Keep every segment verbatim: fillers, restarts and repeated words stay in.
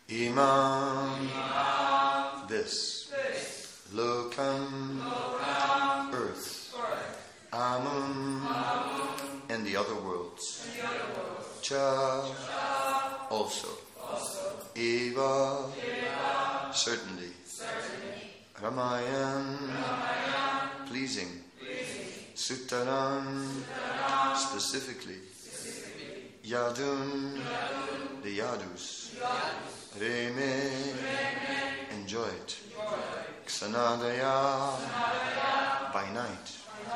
Imam, this, Lokam, earth, Amun, and the other worlds, Cha, also, Eva, certainly, Ramayan, pleasing, Sutaran, specifically, Yadun, the Yadus, Reme, enjoy it, Xanadaya, by night,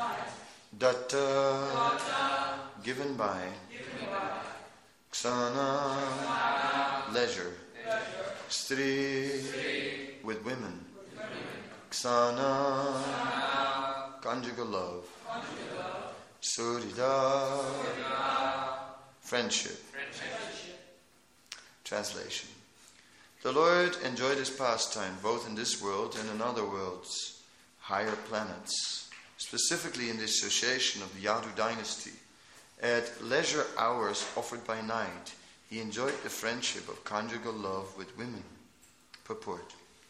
Datta, given by, Xana, leisure, Stri, with women, Xana, conjugal love, Surida, friendship. Translation. The Lord enjoyed his pastime both in this world and in other worlds, higher planets, specifically in the association of the Yadu dynasty. At leisure hours offered by night, he enjoyed the friendship of conjugal love with women. Purport.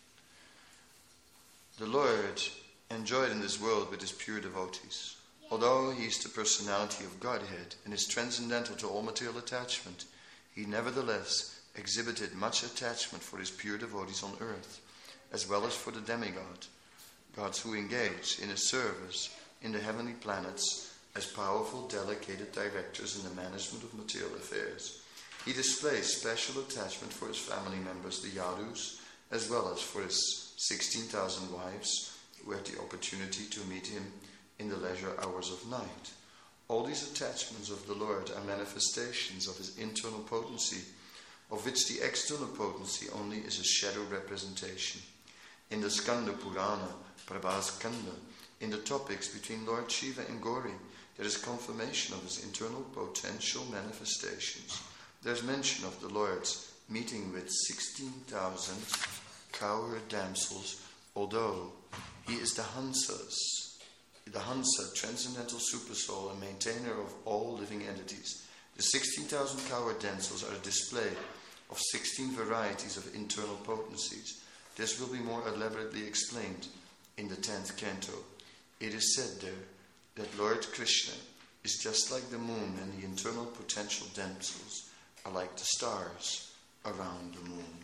The Lord enjoyed in this world with his pure devotees. Although he is the personality of Godhead and is transcendental to all material attachment, he nevertheless exhibited much attachment for his pure devotees on earth, as well as for the demigod, gods who engage in his service in the heavenly planets as powerful delegated directors in the management of material affairs. He displays special attachment for his family members, the Yadus, as well as for his sixteen thousand wives who had the opportunity to meet him in the leisure hours of night. All these attachments of the Lord are manifestations of his internal potency, of which the external potency only is a shadow representation. In the Skanda Purana, Prabhaskanda, in the topics between Lord Shiva and Gauri, there is confirmation of his internal potential manifestations. There is mention of the Lord's meeting with sixteen thousand cowherd damsels, although he is the Hansas, the Hansa, transcendental supersoul and maintainer of all living entities. The sixteen thousand cowherd damsels are a display of sixteen varieties of internal potencies. This will be more elaborately explained in the tenth canto. It is said there that Lord Krishna is just like the moon, and the internal potential damsels are like the stars around the moon.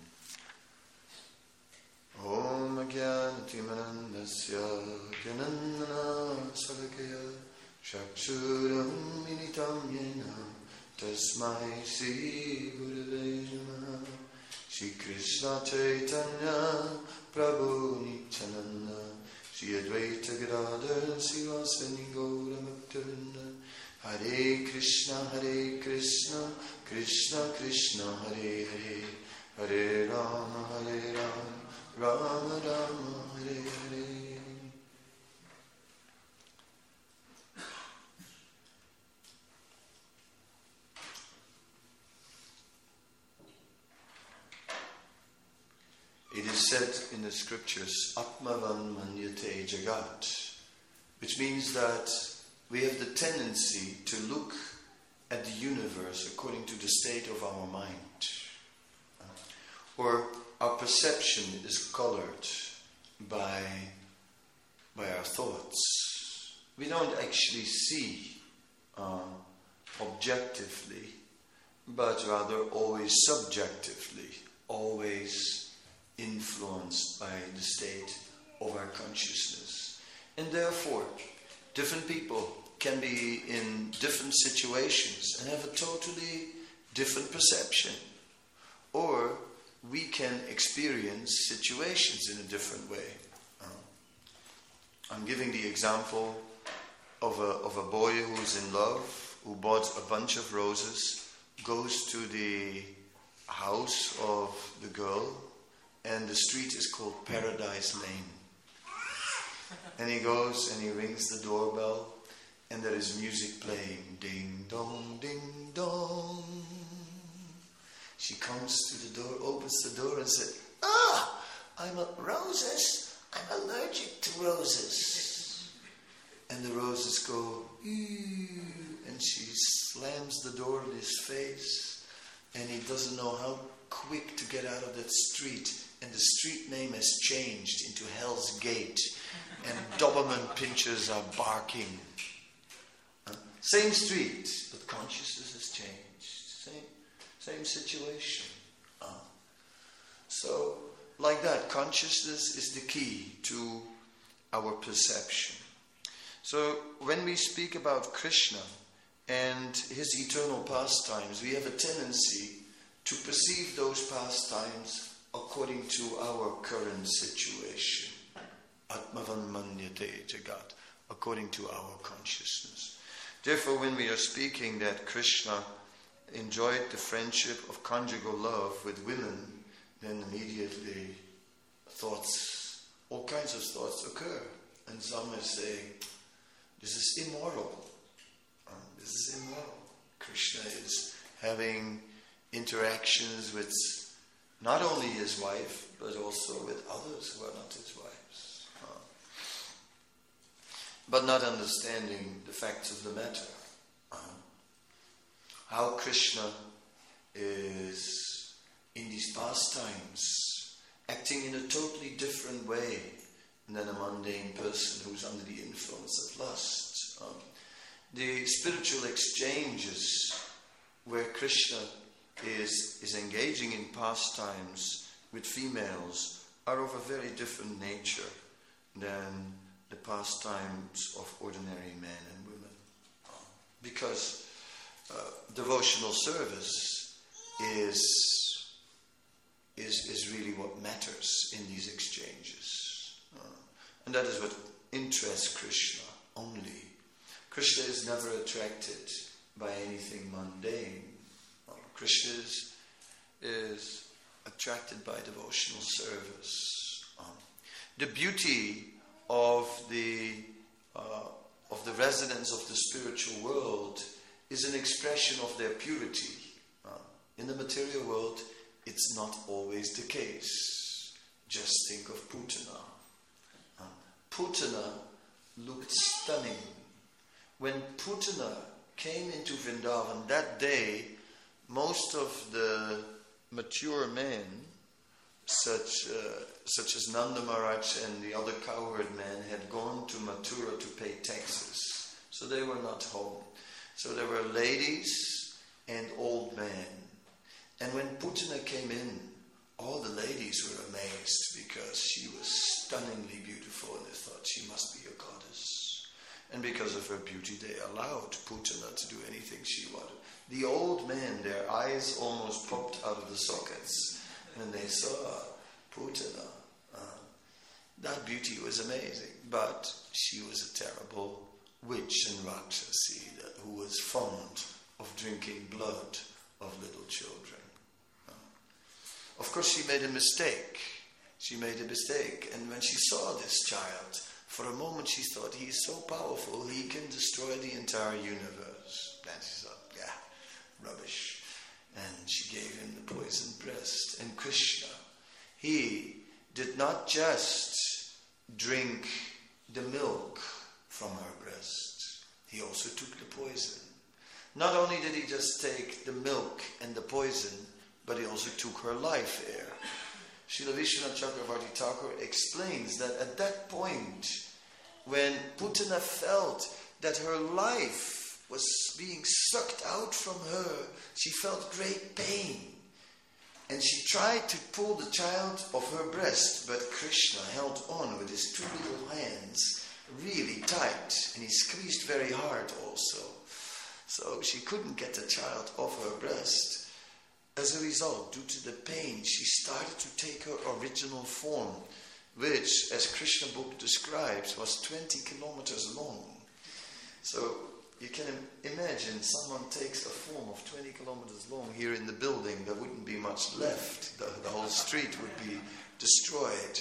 Om Agyanatimanandasya Gyanandana Salakaya Shakshuram Minitam Yena Tasmai Sri Gurave Namaha. Shri Krishna Chaitanya Prabhu Nityananda Shri Advaita Gadadhar Sivasani Gaura Bhaktavinda. Hare Krishna Hare Krishna Krishna Krishna Hare Hare Hare Rama Hare Rama Rama Rama Hare Hare. It is said in the scriptures, Atmavan Manyate Jagat, which means that we have the tendency to look at the universe according to the state of our mind. Or our perception is colored by, by our thoughts. We don't actually see uh, objectively, but rather always subjectively, always influenced by the state of our consciousness. And therefore, different people can be in different situations and have a totally different perception. Or we can experience situations in a different way. Uh, I'm giving the example of a, of a boy who's in love, who bought a bunch of roses, goes to the house of the girl, and the street is called Paradise Lane. And he goes and he rings the doorbell, and there is music playing. Ding dong, ding dong. She comes to the door, opens the door and said, "Ah, I'm a roses. I'm allergic to roses." And the roses go, "Ew," and she slams the door in his face, and he doesn't know how quick to get out of that street, and the street name has changed into Hell's Gate, and Doberman pinchers are barking. Uh, same street, but consciousness has changed. Same, same situation. Uh, so, like that, consciousness is the key to our perception. So, when we speak about Krishna and his eternal pastimes, we have a tendency to perceive those pastimes according to our current situation. Atmavan manyate jagat, according to our consciousness. Therefore, when we are speaking that Krishna enjoyed the friendship of conjugal love with women, then immediately thoughts, all kinds of thoughts occur. And some may say, this is immoral. Uh, this is immoral. Krishna is having interactions with not only his wife, but also with others who are not his wives. Uh, but not understanding the facts of the matter. Uh, how Krishna is, in these pastimes, acting in a totally different way than a mundane person who's under the influence of lust. Um, the spiritual exchanges where Krishna is, is engaging in pastimes with females are of a very different nature than the pastimes of ordinary men and women. Um, because uh, devotional service is, is, is really what matters in these exchanges. Uh, and that is what interests Krishna only. Krishna is never attracted by anything mundane. Uh, Krishna is, is attracted by devotional service. Um, the beauty of the uh, of the residents of the spiritual world is an expression of their purity. Uh, in the material world, it's not always the case. Just think of Putana. Uh, Putana looked stunning. When Putana came into Vrindavan that day, most of the mature men, such uh, such as Nanda Maharaj and the other cowherd men, had gone to Mathura to pay taxes. So they were not home. So there were ladies and old men. And when Putana came in, all the ladies were amazed because she was stunningly beautiful, and they thought she must be a goddess. And because of her beauty, they allowed Putana to do anything she wanted. The old men, their eyes almost popped out of the sockets when they saw Putana. Uh, that beauty was amazing, but she was a terrible witch and Rakshasi that, who was fond of drinking blood of little children. Uh, of course, she made a mistake. She made a mistake, and when she saw this child, for a moment she thought, he is so powerful, he can destroy the entire universe. Then she thought, yeah, rubbish. And she gave him the poisoned breast. And Krishna, he did not just drink the milk from her breast. He also took the poison. Not only did he just take the milk and the poison, but he also took her life air. Srila Vishwanath Chakravarti Thakur explains that at that point, when Putana felt that her life was being sucked out from her, she felt great pain. And she tried to pull the child off her breast, but Krishna held on with his two little hands really tight, and he squeezed very hard also. So she couldn't get the child off her breast. As a result, due to the pain, she started to take her original form, which, as Krishna book describes, was twenty kilometers long. So you can imagine someone takes a form of twenty kilometers long here in the building, there wouldn't be much left. The, the whole street would be destroyed.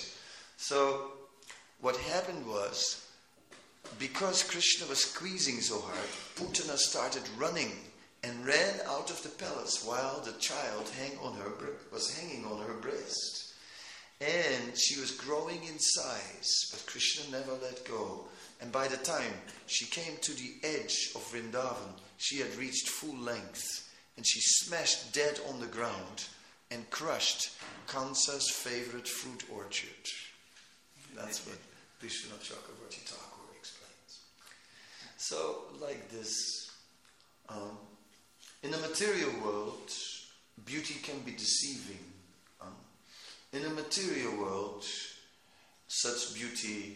So what happened was, because Krishna was squeezing so hard, Putana started running and ran out of the palace while the child hang on her, was hanging on her breast. And she was growing in size, but Krishna never let go. And by the time she came to the edge of Vrindavan, she had reached full length, and she smashed dead on the ground and crushed Kansa's favorite fruit orchard. That's what Vishwanath Chakravarti Thakur explains. So, like this, um, in the material world, beauty can be deceiving. Um, in the material world, such beauty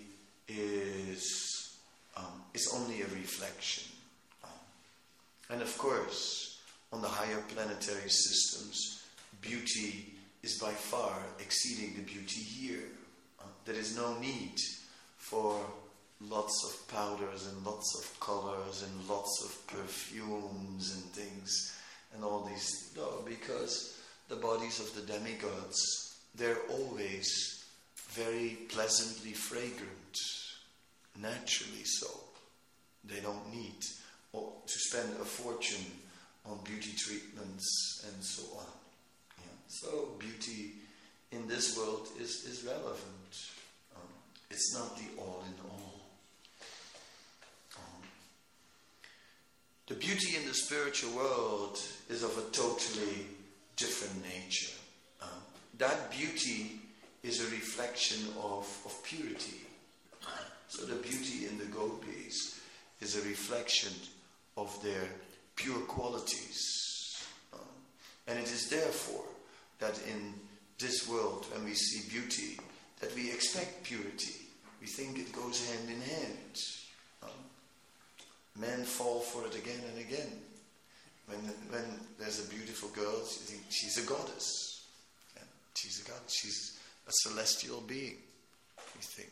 is um, is only a reflection. Um, and of course, on the higher planetary systems, beauty is by far exceeding the beauty here. Uh, there is no need for lots of powders and lots of colors and lots of perfumes and things and all these. No, because the bodies of the demigods, they're always very pleasantly fragrant, naturally so. They don't need to spend a fortune on beauty treatments and so on. Yeah. So beauty in this world is, is relevant. Um, it's not the all in all. Um, the beauty in the spiritual world is of a totally different nature. Um, that beauty is a reflection of, of purity. So the beauty in the gopis is a reflection of their pure qualities. Um, and it is therefore that in this world, when we see beauty, that we expect purity. We think it goes hand in hand. Um, men fall for it again and again. When when there's a beautiful girl, you think she's a goddess. Yeah, she's a goddess. She's a celestial being, you think.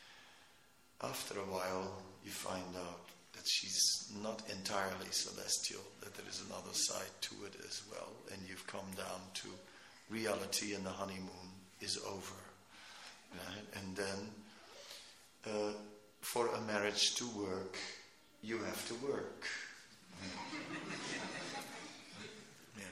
After a while, you find out that she's not entirely celestial, that there is another side to it as well, and you've come down to reality and the honeymoon is over. Right? And then, uh, for a marriage to work, you have to work. Yeah.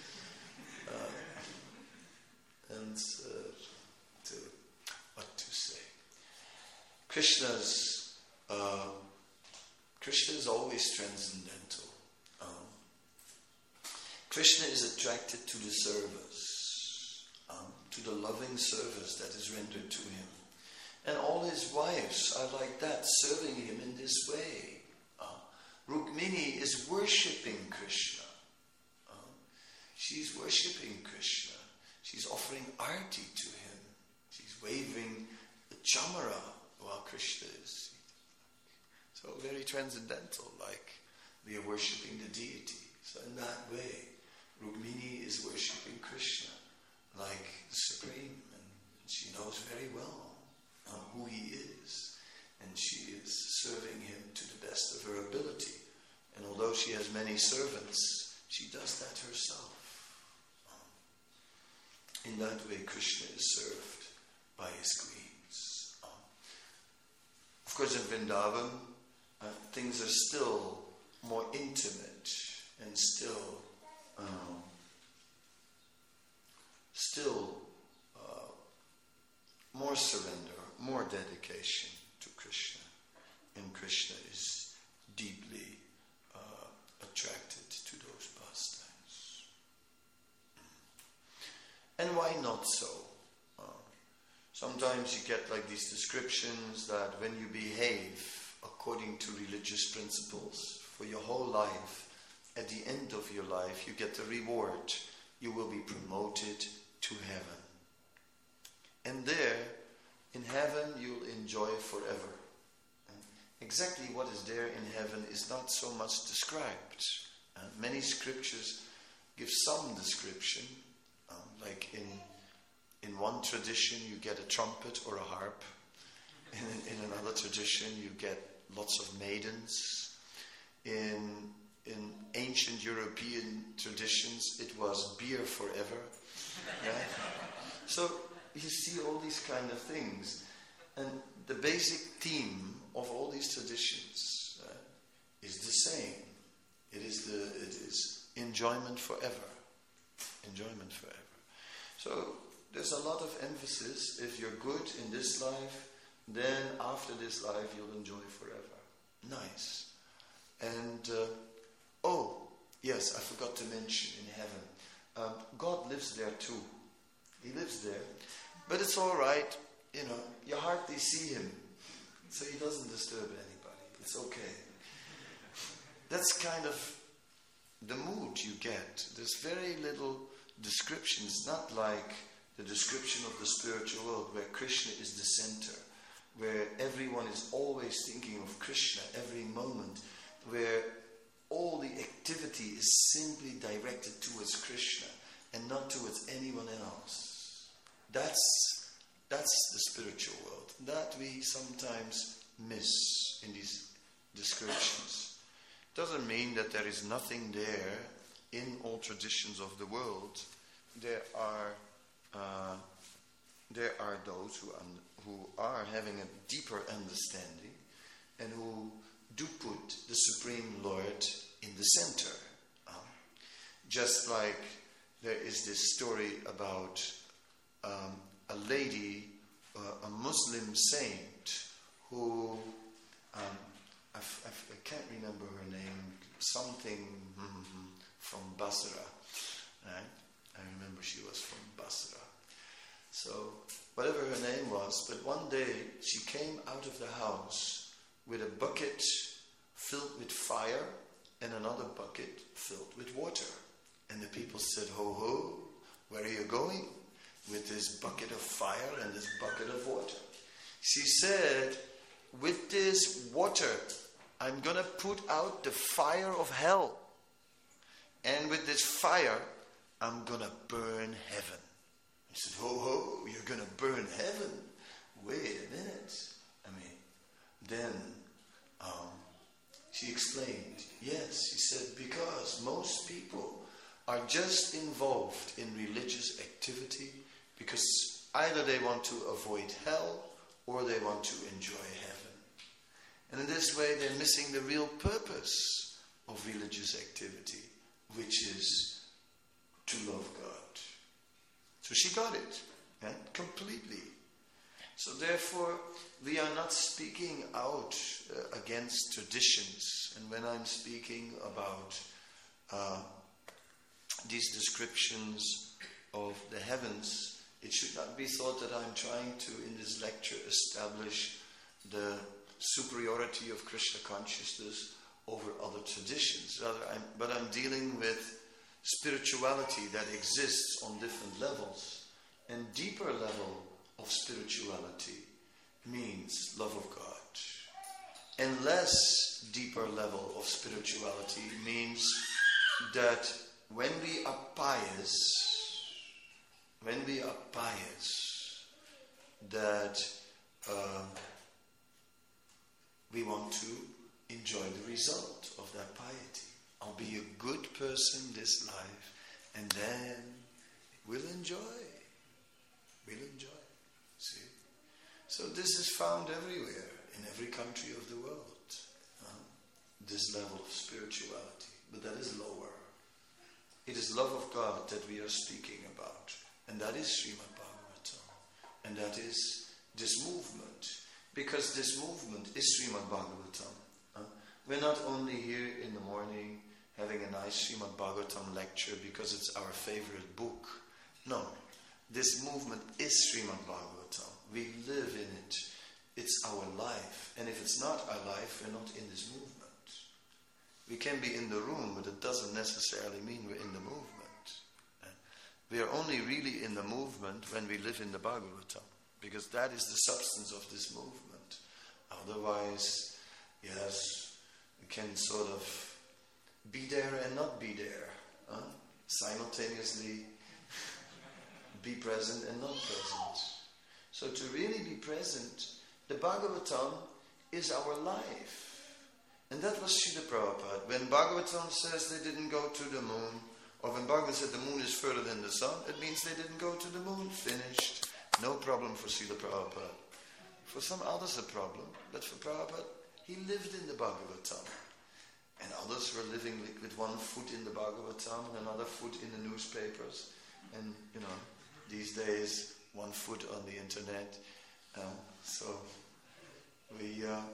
Uh, and uh, to, what to say? Krishna's uh, Krishna is always transcendental. Um, Krishna is attracted to the service, um, to the loving service that is rendered to him. And all his wives are like that, serving him in this way. Uh, Rukmini is worshipping Krishna. Uh, she's worshipping Krishna. She's offering arti to him. She's waving the chamara while Krishna is. So very transcendental, like we are worshipping the deity. So in that way, Rukmini is worshipping Krishna like the Supreme, and she knows very well uh, who he is, and she is serving him to the best of her ability. And although she has many servants, she does that herself. Um, in that way, Krishna is served by his queens. Um, of course, in Vrindavan, Uh, things are still more intimate and still um, still uh, more surrender, more dedication to Krishna. And Krishna is deeply uh, attracted to those pastimes. And why not so? Uh, sometimes you get like these descriptions that when you behave according to religious principles for your whole life, at the end of your life you get the reward. You will be promoted to heaven. And there, in heaven, you'll enjoy forever. And exactly what is there in heaven is not so much described. And many scriptures give some description. Um, like in, in one tradition you get a trumpet or a harp. In, in another tradition you get lots of maidens. In in ancient European traditions, it was beer forever. Right? So you see all these kind of things, and the basic theme of all these traditions uh, is the same. It is the it is enjoyment forever, enjoyment forever. So there's a lot of emphasis. If you're good in this life, then after this life you'll enjoy forever. Nice. And uh, oh yes, I forgot to mention in heaven um, God lives there too. He lives there. But it's all right, you know, you hardly see him. So he doesn't disturb anybody. It's okay. That's kind of the mood you get. There's very little description. It's not like the description of the spiritual world where Krishna is the center, where everyone is always thinking of Krishna every moment, where all the activity is simply directed towards Krishna and not towards anyone else. That's, that's the spiritual world. That we sometimes miss in these descriptions. Doesn't mean that there is nothing there in all traditions of the world. There are uh, there are those who un- who are having a deeper understanding and who do put the Supreme Lord in the center. Um, just like there is this story about um, a lady, uh, a Muslim saint, who um, I, f- I, f- I can't remember her name, something mm-hmm, from Basra. Right? I remember she was from Basra. So, whatever her name was, but one day she came out of the house with a bucket filled with fire and another bucket filled with water. And the people said, "Ho ho, where are you going with this bucket of fire and this bucket of water?" She said, "With this water, I'm going to put out the fire of hell. And with this fire, I'm going to burn heaven." He said, "Ho ho, you're going to burn heaven? Wait a minute." I mean, then um, she explained, yes, she said, because most people are just involved in religious activity because either they want to avoid hell or they want to enjoy heaven. And in this way, they're missing the real purpose of religious activity, which is to love God. So she got it, right? Completely. So therefore, we are not speaking out uh, against traditions. And when I'm speaking about uh, these descriptions of the heavens, it should not be thought that I'm trying to, in this lecture, establish the superiority of Krishna consciousness over other traditions. Rather, I'm, but I'm dealing with spirituality that exists on different levels. And deeper level of spirituality means love of God. And less deeper level of spirituality means that when we are pious, when we are pious, that uh, we want to enjoy the result of that piety. I'll be a good person this life, and then we'll enjoy. We'll enjoy. See? So this is found everywhere, in every country of the world. Uh, this level of spirituality. But that is lower. It is love of God that we are speaking about. And that is Srimad Bhagavatam. And that is this movement. Because this movement is Srimad Bhagavatam. Uh, we're not only here in the morning having a nice Srimad Bhagavatam lecture because it's our favorite book. No. This movement is Srimad Bhagavatam. We live in it. It's our life. And if it's not our life, we're not in this movement. We can be in the room, but it doesn't necessarily mean we're in the movement. We are only really in the movement when we live in the Bhagavatam, because that is the substance of this movement. Otherwise, yes, we can sort of be there and not be there. Huh? Simultaneously be present and not present. So to really be present, the Bhagavatam is our life. And that was Srila Prabhupada. When Bhagavatam says they didn't go to the moon, or when Bhagavatam said the moon is further than the sun, it means they didn't go to the moon. Finished. No problem for Srila Prabhupada. For some others a problem, but for Prabhupada, he lived in the Bhagavatam. And others were living with one foot in the Bhagavatam and another foot in the newspapers. And, you know, these days, one foot on the internet. Um, so, we, uh,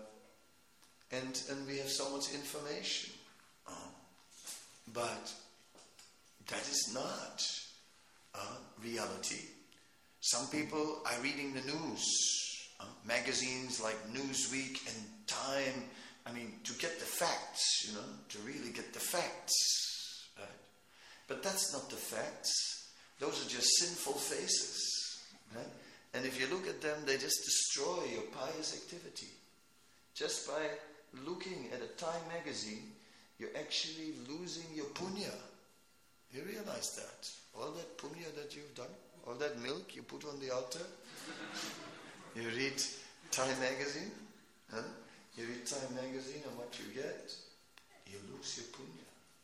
and, and we have so much information. Um, but that is not uh, reality. Some people are reading the news, uh, magazines like Newsweek and Time, I mean, to get the facts, you know, to really get the facts, right? But that's not the facts. Those are just sinful faces, right? And if you look at them, they just destroy your pious activity. Just by looking at a Time magazine, you're actually losing your punya. You realize that? All that punya that you've done, all that milk you put on the altar. You read Time magazine, huh? You read Time magazine, and what you get, you lose your punya.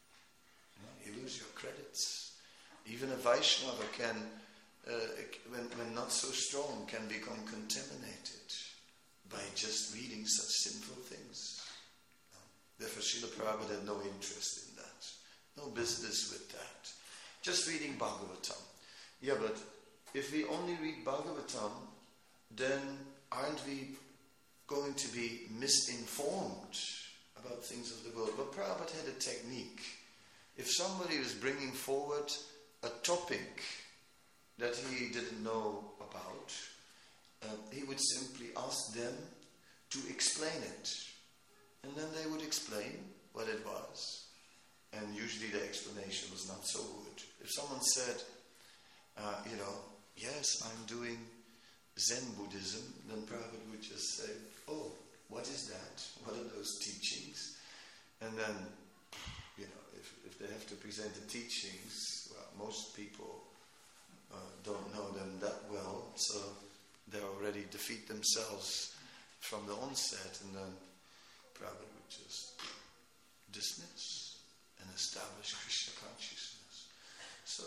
You lose your credits. Even a Vaishnava can, uh, when, when not so strong, can become contaminated by just reading such sinful things. Therefore, Srila Prabhupada had no interest in that. No business with that. Just reading Bhagavatam. Yeah, but if we only read Bhagavatam, then aren't we going to be misinformed about things of the world? But Prabhupada had a technique. If somebody was bringing forward a topic that he didn't know about, uh, he would simply ask them to explain it. And then they would explain what it was. And usually the explanation was not so good. If someone said, uh, you know, yes, I'm doing Zen Buddhism, then Prabhupada would just say, oh, what is that? What are those teachings? And then, you know, if, if they have to present the teachings, well, most people uh, don't know them that well, so they already defeat themselves from the onset, and then Prabhupada would just dismiss and establish Krishna consciousness. So,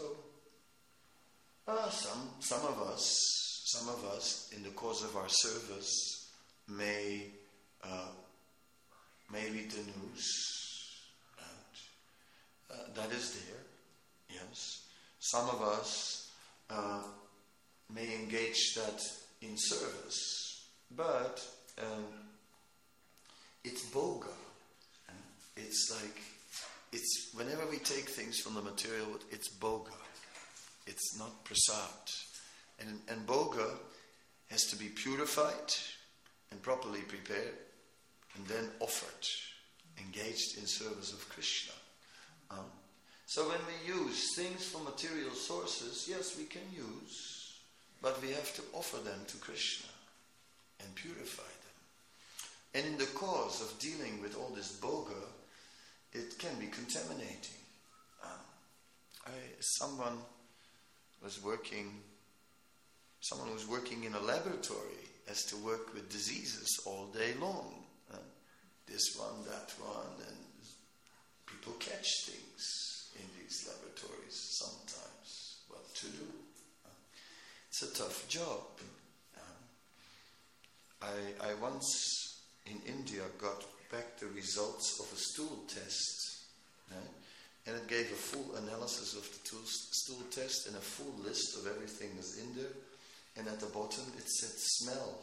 uh, some some of us, some of us, in the course of our service, may uh, may read the news, and uh, that is there. Yes, some of us uh, may engage that in service, but um, it's boga. It's like, it's whenever we take things from the material, it's boga. It's not prasad. And, and boga has to be purified and properly prepared and then offered, engaged in service of Krishna. Um, so when we use things from material sources, yes, we can use, but we have to offer them to Krishna and purify them. And in the course of dealing with all this boga, it can be contaminating. Um, I, someone was working, someone was working in a laboratory has to work with diseases all day long. Uh, this one, that one, and people catch things in these laboratories sometimes. What to do? Uh, it's a tough job. Uh, I, I once in India got back the results of a stool test, right? And it gave a full analysis of the tool, stool test and a full list of everything that's in there. And at the bottom it said smell.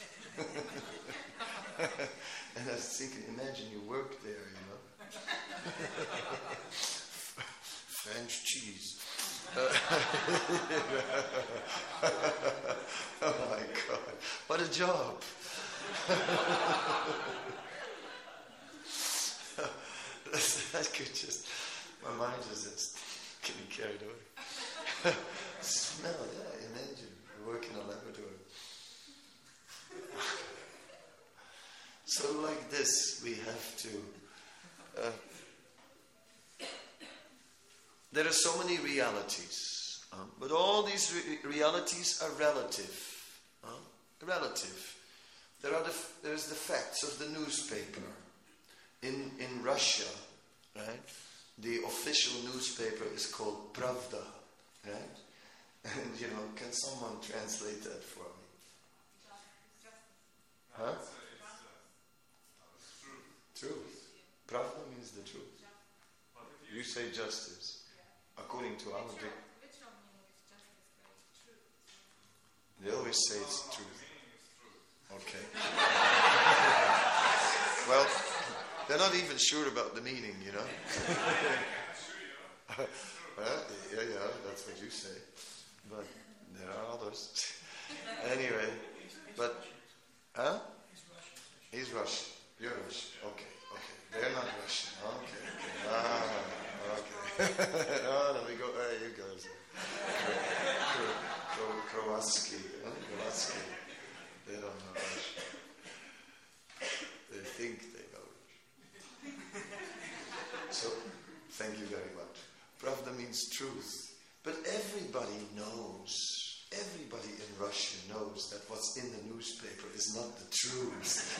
And I was thinking, imagine you work there, you know. French cheese. Oh my God, what a job. That could just, my mind is just getting carried away. Smell, yeah, imagine you work in a laboratory. So like this, we have to, uh, there are so many realities, um, but all these re- realities are relative. Uh, relative. There are the, there's the facts of the newspaper. In in Russia, right, the official newspaper is called Pravda, right? And you know, can someone translate that for me? Huh? Truth. Pravda means the truth. You say justice. According to our dic- they always say it's truth. Okay. Well, they're not even sure about the meaning, you know. Well, yeah, yeah, that's what you say. But there are others. Anyway, but, huh? He's Russian. You're Russian. Okay, okay. They're not Russian. Okay, okay. Ah, okay. Oh, let me go. There you go. Kroatsky. Huh? Kroatsky. They don't know Russian. They think they know Russian. So, thank you very much. Pravda means truth. But everybody knows, everybody in Russia knows that what's in the newspaper is not the truth.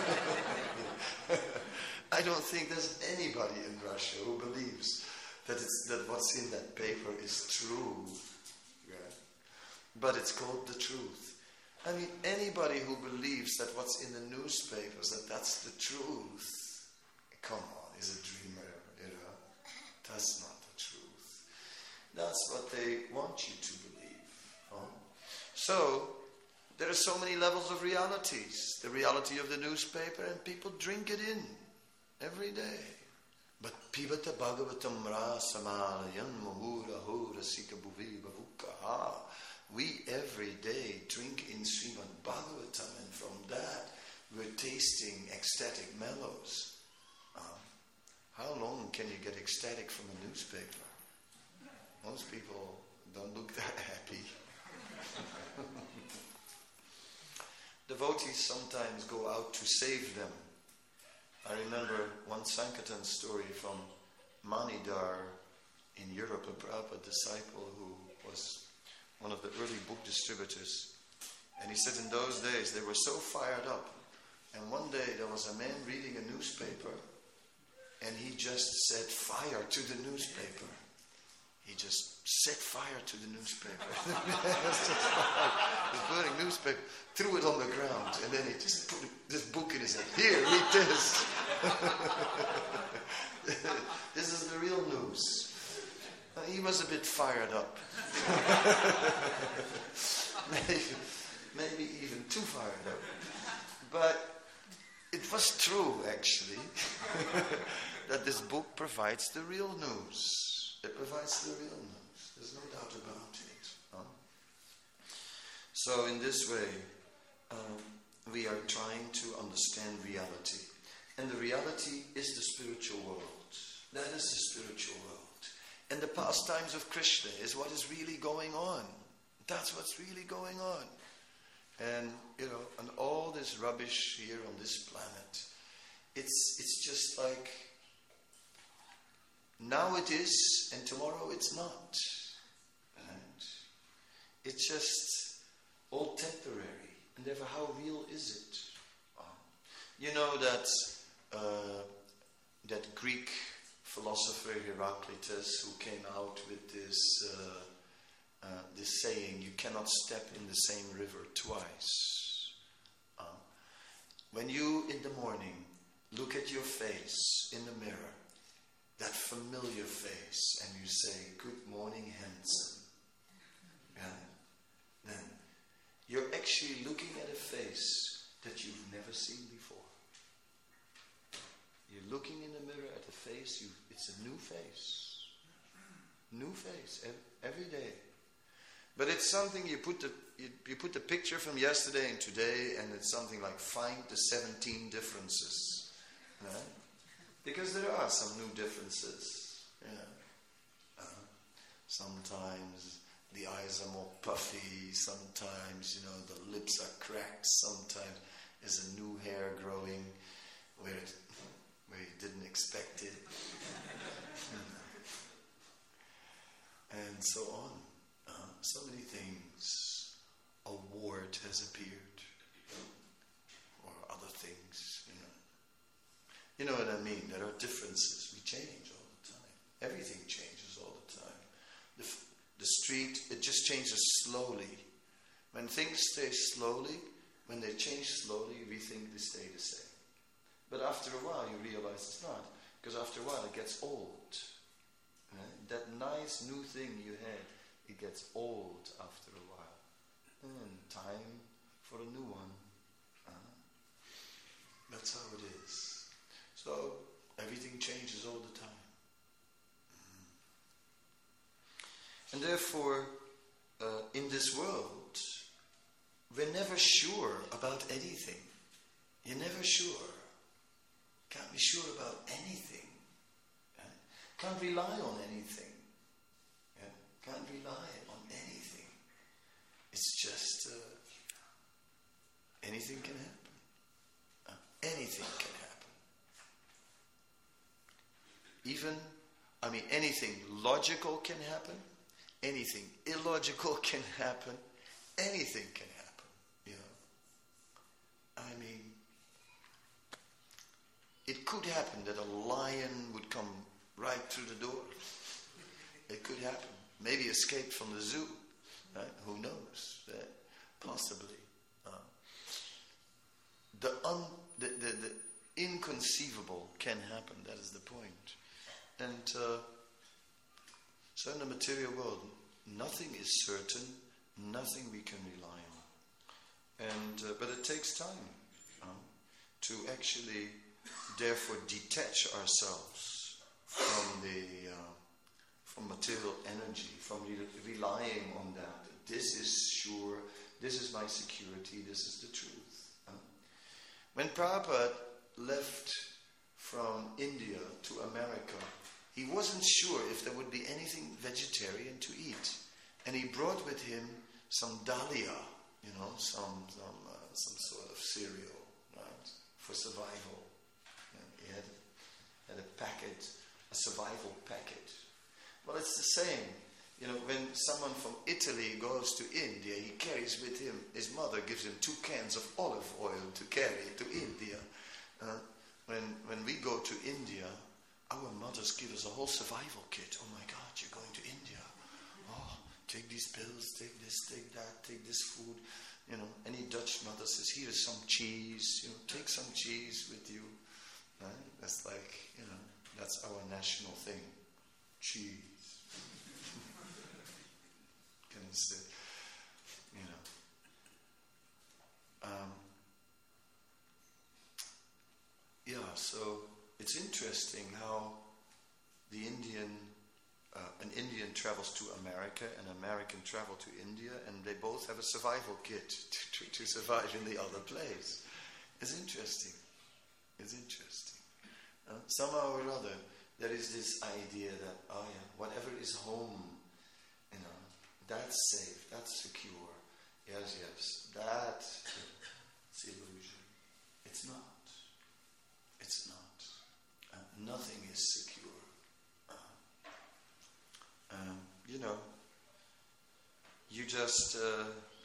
I don't think there's anybody in Russia who believes that it's that what's in that paper is true. Yeah. But it's called the truth. I mean, anybody who believes that what's in the newspapers, that that's the truth, come on, is a dreamer, you know. That's not the truth. That's what they want you to believe. Oh. So, there are so many levels of realities. The reality of the newspaper, and people drink it in every day. But pibata bhagavatam rasamalayam mahura hura sika bhuvi bhavuka. We every day drink in Srimad Bhagavatam, and from that we're tasting ecstatic mellows. Um, how long can you get ecstatic from a newspaper? Most people don't look that happy. Devotees sometimes go out to save them. I remember one Sankirtan story from Manidhar in Europe, a Prabhupada disciple who was one of the early book distributors. And he said in those days they were so fired up. And one day there was a man reading a newspaper, and he just set fire to the newspaper. He just set fire to the newspaper. It's just like this burning newspaper, threw it on the ground, and then he just put this book in his hand. Here, read this. This is the real news. He was a bit fired up. maybe, maybe even too fired up. But it was true, actually, that this book provides the real news. It provides the real news. There's no doubt about it. Huh? So in this way, um, we are trying to understand reality. And the reality is the spiritual world. That is the spiritual world. And the pastimes of Krishna is what is really going on. That's what's really going on. And, you know, and all this rubbish here on this planet, it's it's just like, now it is, and tomorrow it's not. Right? It's just all temporary. And therefore, how real is it? Uh, you know that uh, that Greek philosopher Heraclitus, who came out with this uh, uh, this saying, you cannot step in the same river twice. Uh, when you, in the morning, look at your face in the mirror, that familiar face, and you say, good morning, handsome. Yeah? Then you're actually looking at a face that you've never seen before. You're looking in the mirror at a face, you, it's a new face. New face, every, every day. But it's something you put the you, you put the picture from yesterday and today, and it's something like find the seventeen differences. Right? Because there are some new differences. You know. Uh, sometimes the eyes are more puffy, sometimes, you know, the lips are cracked, sometimes there's a new hair growing where it where you didn't expect it. And so on. Uh, so many things. A wart has appeared. Or other things, you know. You know what I mean? There are differences. We change all the time. Everything changes all the time. The, the street, it just changes slowly. When things stay slowly, when they change slowly, we think they stay the same. But after a while, you realize it's not. Because after a while, it gets old. Right? That nice new thing you had, it gets old after a while. And time for a new one. Uh, that's how it is. So, everything changes all the time. sure about anything. You're never sure. Can't be sure about anything. Yeah? Can't rely on anything. Yeah? Can't rely on anything. It's just uh, anything can happen. Uh, anything can happen. Even, I mean, anything logical can happen. Anything illogical can happen. Anything can happen. You know. I mean, it could happen that a lion would come right through the door. It could happen. Maybe escape from the zoo. Right? Who knows? Uh, possibly. Uh, the, un, the, the the inconceivable can happen. That is the point. And uh, so in the material world, nothing is certain. Nothing we can rely on. And uh, but it takes time uh, to actually, therefore, detach ourselves from the uh, from material energy, from re- relying on that. This is sure. This is my security. This is the truth. Uh, when Prabhupada left from India to America, he wasn't sure if there would be anything vegetarian to eat, and he brought with him some dalia, you know, some some uh, some sort of cereal, right, for survival. And he had had a packet, a survival packet. Well, it's the same. You know, when someone from Italy goes to India, he carries with him, his mother gives him two cans of olive oil to carry to India. Uh, when when we go to India, our mothers give us a whole survival kit. Oh my God, you're going to India. Oh, take these pills, take this, take that, take this food. You know, any Dutch mother says, here is some cheese. You know, take some cheese with you. Right? That's like, you know, that's our national thing. Cheese. Can you say, you know. Um, yeah, so it's interesting how the Indian, uh, an Indian travels to America, an American travel to India, and they both have a survival kit to, to, to survive in the other place. It's interesting. It's interesting. Uh, somehow or other, there is this idea that, oh yeah, whatever is home, you know, that's safe, that's secure. Yes, yes, that's illusion. It's not. It's not. Uh, nothing is secure. Uh, um, you know, you just, uh,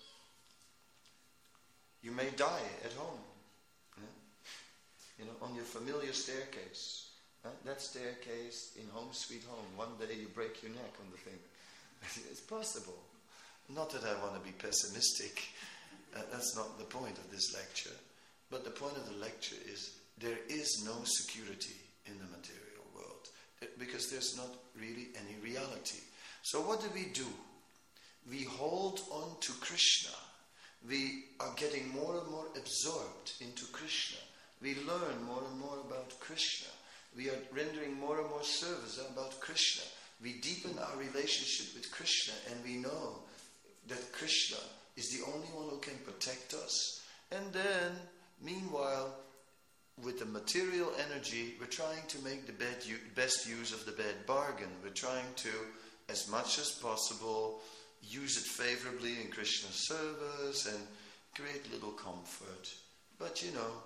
you may die at home. Yeah? You know, on your familiar staircase. Uh, that staircase in Home Sweet Home, one day you break your neck on the thing. It's possible. Not that I want to be pessimistic. Uh, that's not the point of this lecture. But the point of the lecture is there is no security in the material world because there's not really any reality. So what do we do? We hold on to Krishna. We are getting more and more absorbed into Krishna. We learn more and more about Krishna. We are rendering more and more service about Krishna. We deepen our relationship with Krishna, and we know that Krishna is the only one who can protect us. And then, meanwhile, with the material energy, we're trying to make the best use of the bad bargain. We're trying to, as much as possible, use it favorably in Krishna's service and create little comfort. But you know,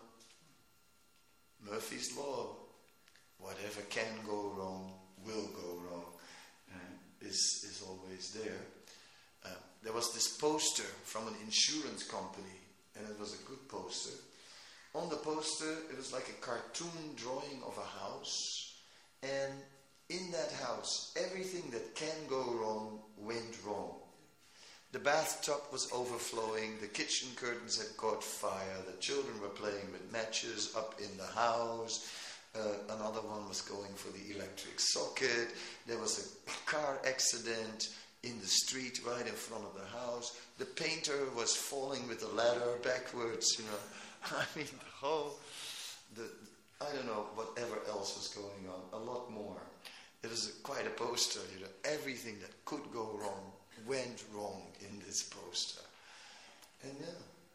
Murphy's Law, whatever can go wrong will go wrong, uh, is, is always there. Uh, there was this poster from an insurance company, and it was a good poster. On the poster, it was like a cartoon drawing of a house, and in that house, everything that can go wrong went wrong. The bathtub was overflowing, the kitchen curtains had caught fire, the children were playing with matches up in the house, uh, another one was going for the electric socket, there was a car accident in the street right in front of the house, the painter was falling with the ladder backwards, you know. I mean, the whole, the, I don't know, whatever else was going on, a lot more. It was a, quite a poster, you know, everything that could go wrong went wrong in this poster. And yeah,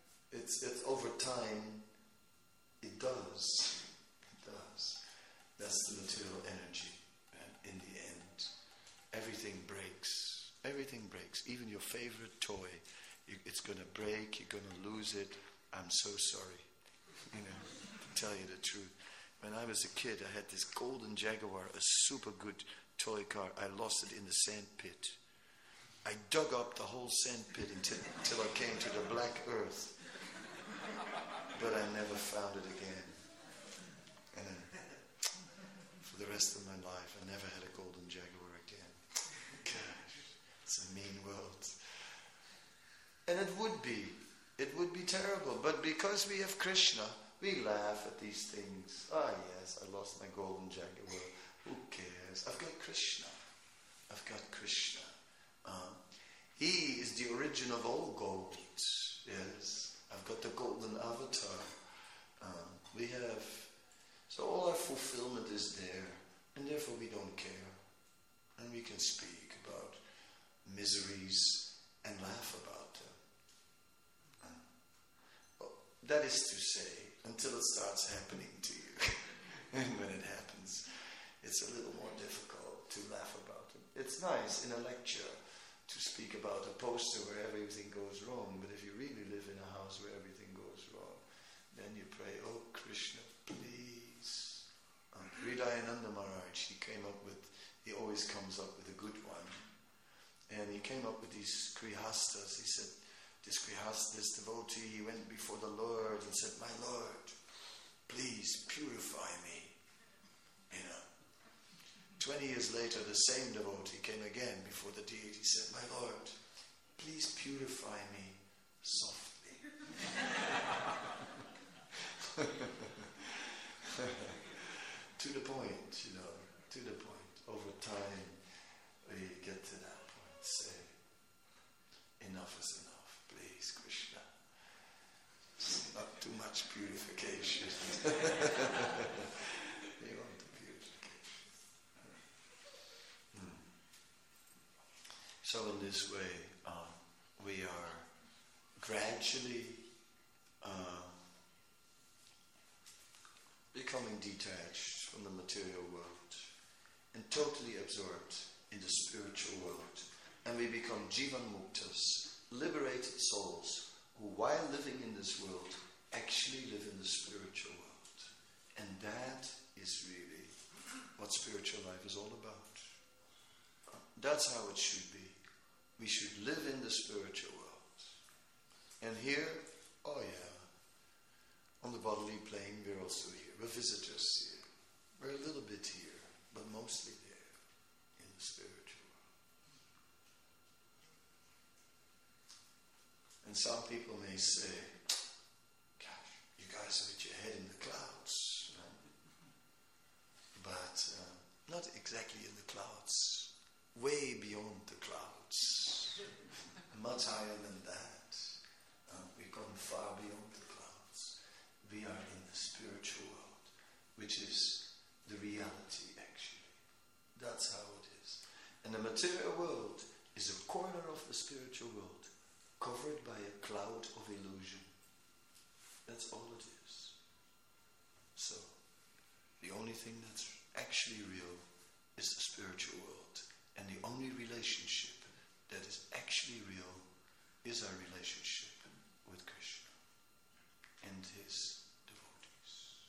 it's, it's over time, it does. It does. That's the material energy. And in the end, everything breaks. Everything breaks. Even your favorite toy, you, it's going to break. You're going to lose it. I'm so sorry. You know, to tell you the truth. When I was a kid, I had this golden Jaguar, a super good toy car. I lost it in the sand pit. I dug up the whole sand pit until, until I came to the black earth. But I never found it again. And then, for the rest of my life, I never had a golden Jaguar again. Gosh, it's a mean world. And it would be. It would be terrible. But because we have Krishna, we laugh at these things. Ah, yes, I lost my golden Jaguar. Who cares? I've got Krishna. I've got Krishna. Uh, he is the origin of all gold. Yes, I've got the golden avatar. Uh, we have, so all our fulfillment is there, and therefore we don't care. And we can speak about miseries and laugh about them. Uh, well, that is to say, until it starts happening to you. And when it happens, it's a little more difficult to laugh about it. It's nice in a lecture to speak about a poster where everything goes wrong, but if you really live in a house where everything goes wrong, then you pray, oh Krishna, please. Um, Hridayananda Maharaj, he came up with, he always comes up with a good one. And he came up with these grihastas. He said, this grihasta, this devotee, he went before the Lord and said, my Lord, please purify me. You know. Twenty years later, the same devotee came again before the deity, said, my Lord, please purify me softly. To the point, you know, to the point. Over time, we get to that point. Say, enough is enough, please, Krishna. Not too much purification. You want the purification. Hmm. So in this way, uh, we are gradually uh, becoming detached from the material world and totally absorbed in the spiritual world. And we become Jivan Muktas, liberated souls, who while living in this world, actually live in the spiritual world. And that is really what spiritual life is all about. That's how it should be. We should live in the spiritual world. And here, oh yeah, on the bodily plane, we're also here. We're visitors here. We're a little bit here, but mostly there, in the spiritual world. And some people may say, gosh, you guys are with your head in the clouds. You know? But uh, not exactly in the clouds. Way beyond the clouds. Much higher than that. Uh, we've gone far beyond the clouds. We are in the spiritual world, which is the reality actually. That's how it is. And the material world is a corner of the spiritual world, covered by a cloud of illusion. That's all it is. So, the only thing that's actually real is the spiritual world. And the only relationship that is actually real is our relationship with Krishna and his devotees.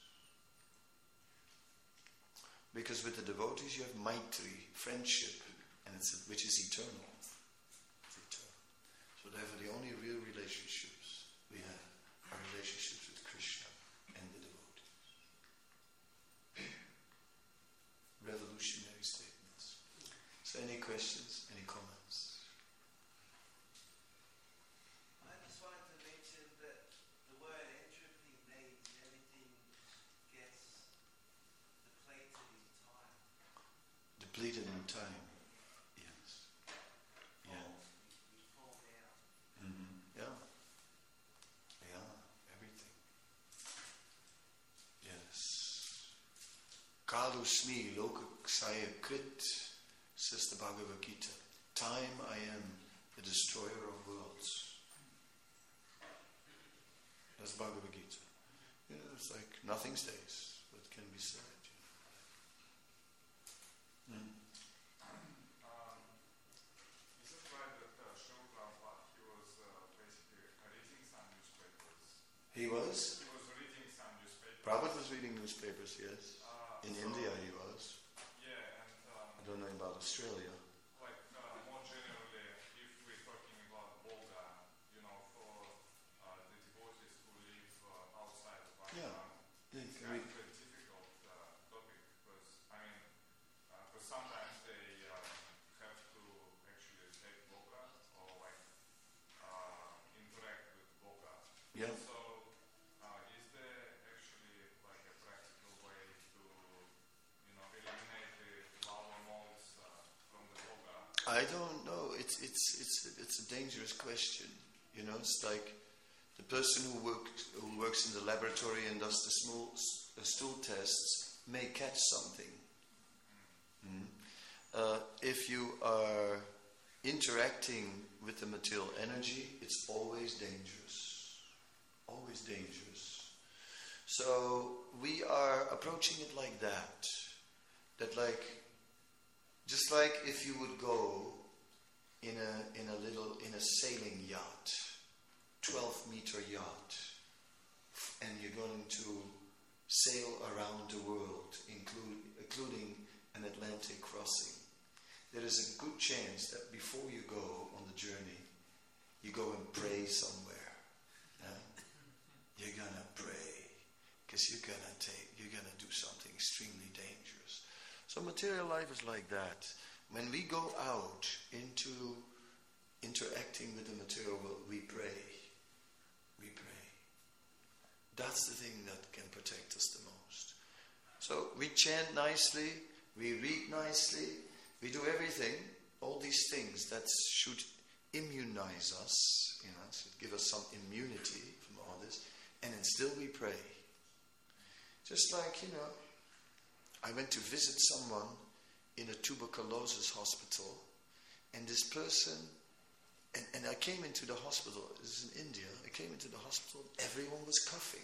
Because with the devotees you have Maitri, friendship, and it's, which is eternal. It's eternal. So therefore the only real relationships we have are relationships with Krishna and the devotees. Revolutionary statements. So any questions, any comments? I just wanted to mention that the word entropy means everything gets depleted in time. Depleted in time. Yes. Yeah. Oh, we, we fall down. Mm-hmm. Yeah. Yeah. Everything. Yes. Kalusmi lokaksaya krit, says the Bhagavad Gita. Time I am the destroyer of worlds. as Bhagavad Gita. You know, it's like nothing stays, what can be said. You know. mm. Um, is it right that uh, Srila Prabhupada, he was uh, basically reading some newspapers? He was? He was reading some newspapers. Prabhupada was reading newspapers, yes. Uh, In so India he was. Yeah, and um, I don't know about Australia. like uh, more generally, if we're talking about Volga, you know, for uh, the devotees who live uh, outside of Bhagwan, Yeah. it's Yeah, kind we- of a difficult uh, topic because, I mean, because sometimes they uh, have to actually take Volga or like uh, interact with Volga. Yeah. So, uh, is there actually like a practical way to, you know, eliminate the flower molds uh, from the Volga? I don't know. It's it's it's it's a dangerous question. You know, it's like the person who works who works in the laboratory and does the small the stool tests may catch something. Mm. Uh, if you are interacting with the material energy, it's always dangerous. Always dangerous. So we are approaching it like that. That like, just like if you would go in a in a little in a sailing yacht, twelve meter yacht, and you're going to sail around the world, include, including an Atlantic crossing. There is a good chance that before you go on the journey, you go and pray somewhere. Yeah? You're gonna pray because you're gonna take, you're gonna do something extremely dangerous. So material life is like that. When we go out into interacting with the material world, we pray. We pray. That's the thing that can protect us the most. So we chant nicely, we read nicely, we do everything, all these things that should immunize us, you know, should give us some immunity from all this, and then still we pray. Just like, you know, I went to visit someone in a tuberculosis hospital, and this person, and, and I came into the hospital, this is in India, I came into the hospital, everyone was coughing.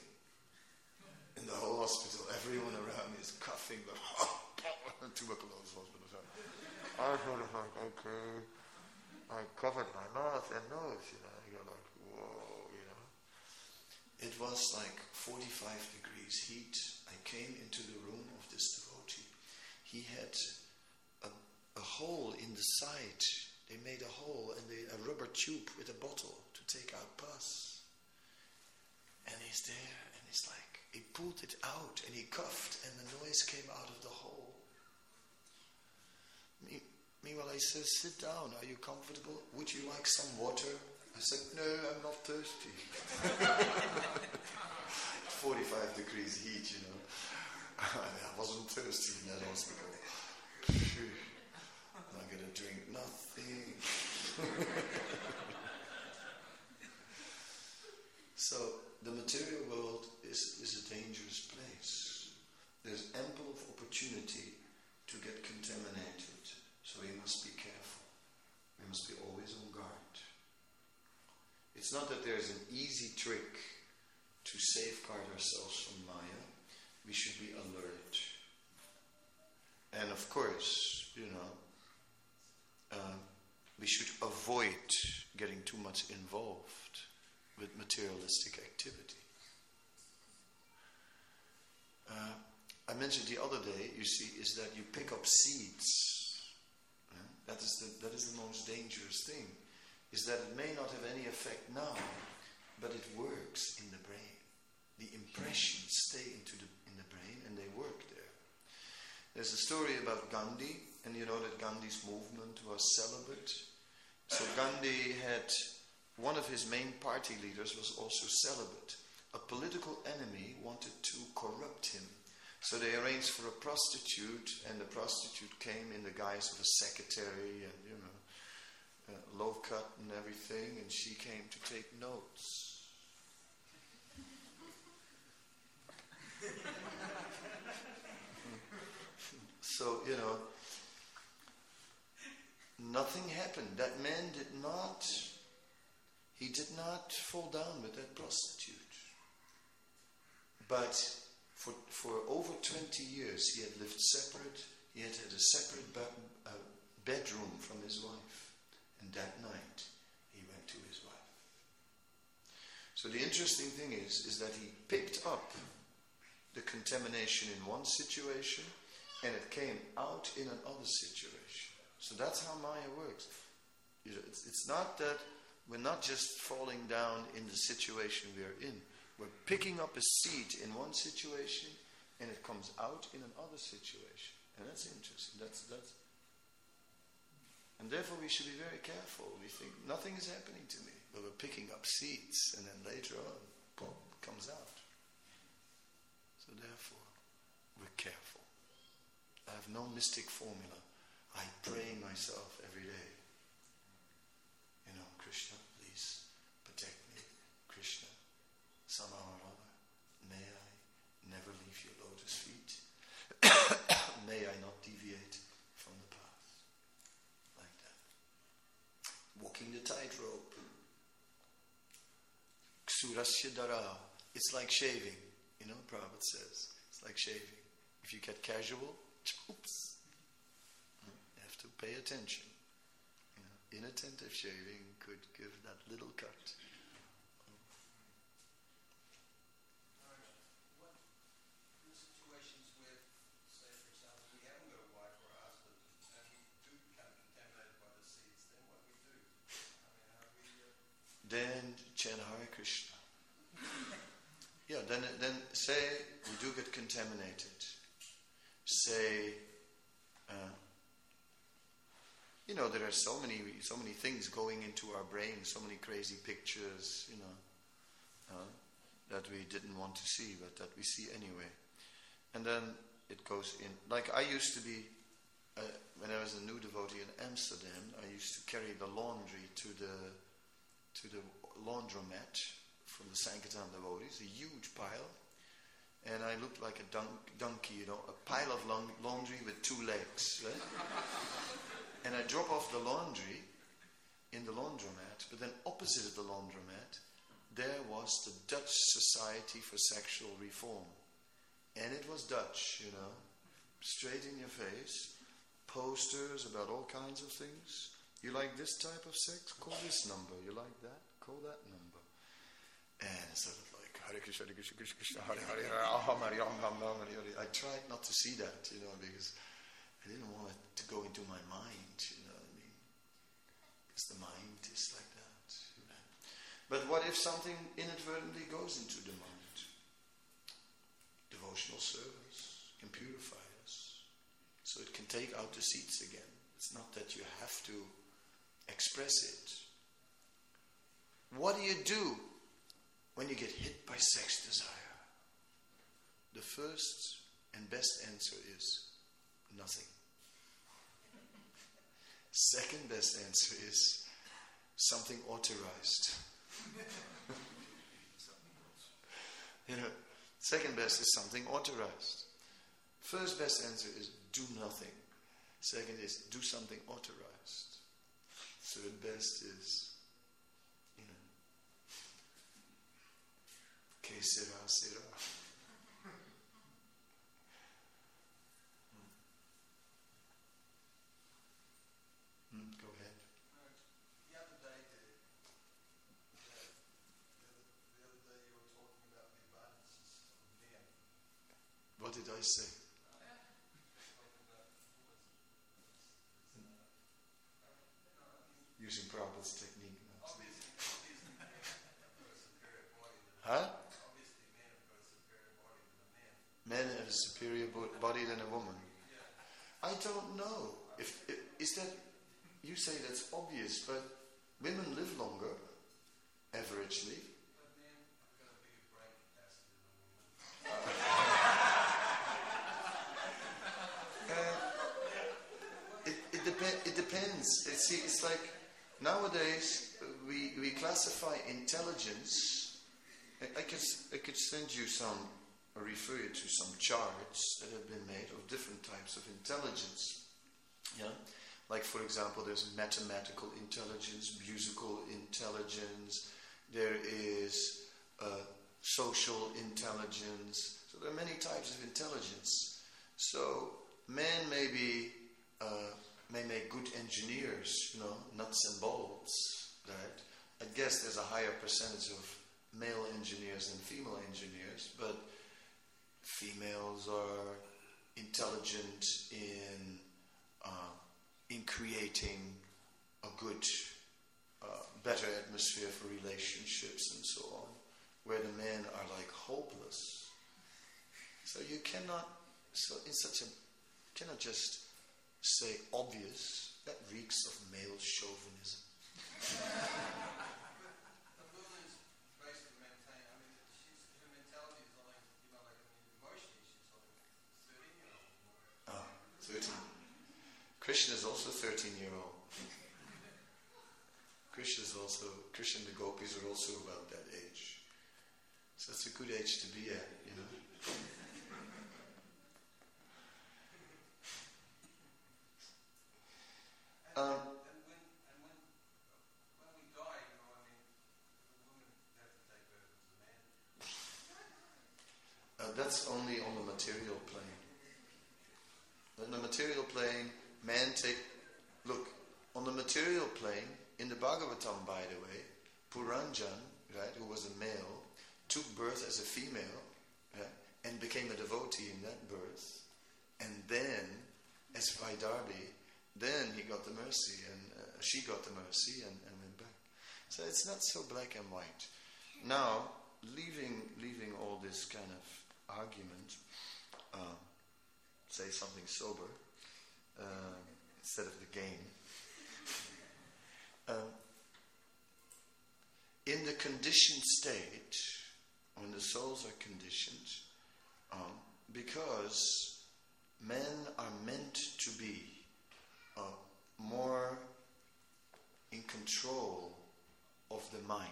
In the whole hospital, everyone around me is coughing, but tuberculosis hospital. I was sort of like, okay, I covered my mouth and nose, you know, you're like, whoa, you know. It was like forty-five degrees heat. I came into the room of this devotee. He had a, a hole in the side. They made a hole and they, a rubber tube with a bottle to take out pus. And he's there and he's like, he pulled it out and he coughed and the noise came out of the hole. Me, meanwhile I said, sit down, are you comfortable? Would you like some water? I said, no, I'm not thirsty. forty-five degrees heat, you know. I wasn't thirsty in that hospital. I'm not going to drink nothing. So the material world is, is a dangerous place. There's ample of opportunity to get contaminated. So we must be careful. We must be always on guard. It's not that there's an easy trick to safeguard ourselves from Maya. We should be alert. And of course, you know, uh, we should avoid getting too much involved with materialistic activity. Uh, I mentioned the other day, you see, is that you pick up seeds. Uh, that is the that is the most dangerous thing. Is that it may not have any effect now, but it works in the brain. The impressions stay into the in the brain and they work there. There's a story about Gandhi, and you know that Gandhi's movement was celibate. So Gandhi had, one of his main party leaders was also celibate. A political enemy wanted to corrupt him. So they arranged for a prostitute, and the prostitute came in the guise of a secretary and, you know, uh, low cut and everything, and she came to take notes. So, you know, nothing happened. That man did not, he did not fall down with that prostitute. But for for over twenty years he had lived separate. He had had a separate ba- uh, bedroom from his wife. And that night he went to his wife. So the interesting thing is, is that he picked up the contamination in one situation and it came out in another situation. So that's how Maya works. You know, it's, it's not that we're not just falling down in the situation we're in. We're picking up a seed in one situation and it comes out in another situation. And that's interesting. That's that's and therefore we should be very careful. We think nothing is happening to me. But we're picking up seeds and then later on, pop, comes out. So therefore, we're careful. I have no mystic formula. I pray myself every day. You know, Krishna, please protect me. Krishna, somehow or other, may I never leave your lotus feet. May I not deviate from the path. Like that. Walking the tightrope. Ksurasya dara. It's like shaving. You know, Prabhupada says. It's like shaving. If you get casual, oops. You have to pay attention. You know, inattentive shaving could give that little cut. Then chant Hare Krishna. Yeah, then then say we do get contaminated. Say, uh, you know, there are so many so many things going into our brain, so many crazy pictures, you know, uh, that we didn't want to see, but that we see anyway. And then it goes in. Like I used to be, uh, when I was a new devotee in Amsterdam, I used to carry the laundry to the to the laundromat from the Sankirtan devotees, a huge pile, and I looked like a dun- donkey, you know, a pile of long- laundry with two legs, right? And I drop off the laundry in the laundromat, but then opposite of the laundromat, there was the Dutch Society for Sexual Reform. And it was Dutch, you know, straight in your face, posters about all kinds of things. You like this type of sex? Call this number. You like that? Call that number. And it's sort of like, Hare Krishna, Hare Krishna, Krishna Krishna, Hare Hare, Aham Hare Aham Hare Hare. I tried not to see that, you know, because I didn't want it to go into my mind, you know what I mean? Because the mind is like that. You know? But what if something inadvertently goes into the mind? Devotional service can purify us. So it can take out the seeds again. It's not that you have to express it. What do you do when you get hit by sex desire? The first and best answer is nothing. Second best answer is something authorized. You know, second best is something authorized. First best answer is do nothing. Second is do something authorized. Third best is, you know, que sera, sera. Hmm. Hmm, go ahead. The other day, the, the, the other day you were talking about the abundances of men. What did I say? Using Prabhupada's technique. Obviously, obviously men have got a superior body than Huh? Obviously men have got a superior body than a man. Men have a superior bo- body than a woman. Yeah. I don't know. If, if is that, you say that's obvious, but women live longer, averagely. But men have got a bigger brain capacity than a woman. Uh, it it, dep- it depends. It, see, it's like nowadays uh, we we classify intelligence. I, I could I could send you some, or refer you to some charts that have been made of different types of intelligence. Yeah, like for example, there's mathematical intelligence, musical intelligence. There is uh, social intelligence. So there are many types of intelligence. So men may be, uh, may make good engineers, you know, nuts and bolts, right? I guess there's a higher percentage of male engineers than female engineers, but females are intelligent in uh, in creating a good, uh, better atmosphere for relationships and so on, where the men are like hopeless. So you cannot, so in such a, cannot just say obvious. That reeks of male chauvinism. The woman's basically maintain. I mean, she's, her mentality is only, you know, like, I mean, emotionally, she's like a thirteen-year-old. Ah, thirteen. Krishna is also thirteen-year-old. Krishna is also, Krishna and the gopis are also about that age. So it's a good age to be at, you know. Um, And when, and when, when we die, you know, I mean, the woman have to take birth as a man. uh, that's only on the material plane. On the material plane, man take... Look, on the material plane, in the Bhagavatam, by the way, Puranjan, right, who was a male, took birth as a female, right, and became a devotee in that birth. And then, as Vaidarbhi, then he got the mercy, and uh, she got the mercy, and, and went back. So it's not so black and white. Now, leaving leaving all this kind of argument, uh, say something sober uh, instead of the game. Um, in the conditioned state, when the souls are conditioned, um, because men are meant to be uh, more in control of the mind,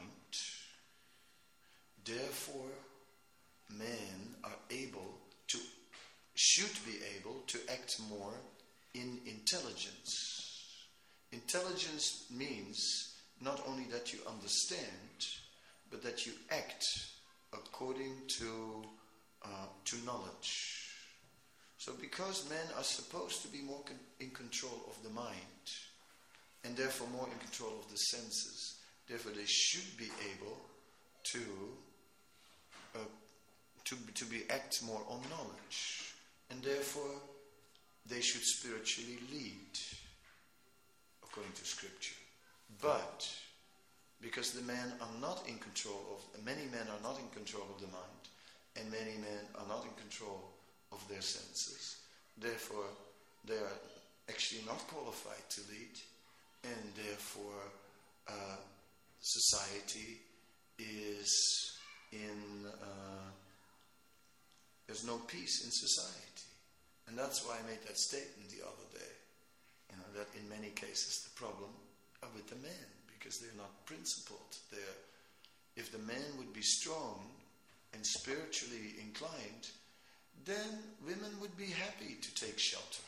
therefore men are able to, should be able to act more in intelligence. Intelligence means not only that you understand, but that you act according to uh, to knowledge. So because men are supposed to be more con- in control of the mind, and therefore more in control of the senses, therefore they should be able to uh, to to be act more on knowledge, and therefore they should spiritually lead according to scripture. But because the men are not in control of, many men are not in control of the mind, and many men are not in control of their senses, therefore they are actually not qualified to lead, and therefore uh, society is in uh, there's no peace in society. And that's why I made that statement the other day, you know, that in many cases the problem are with the men, because they're not principled. They're, if the man would be strong and spiritually inclined, then women would be happy to take shelter.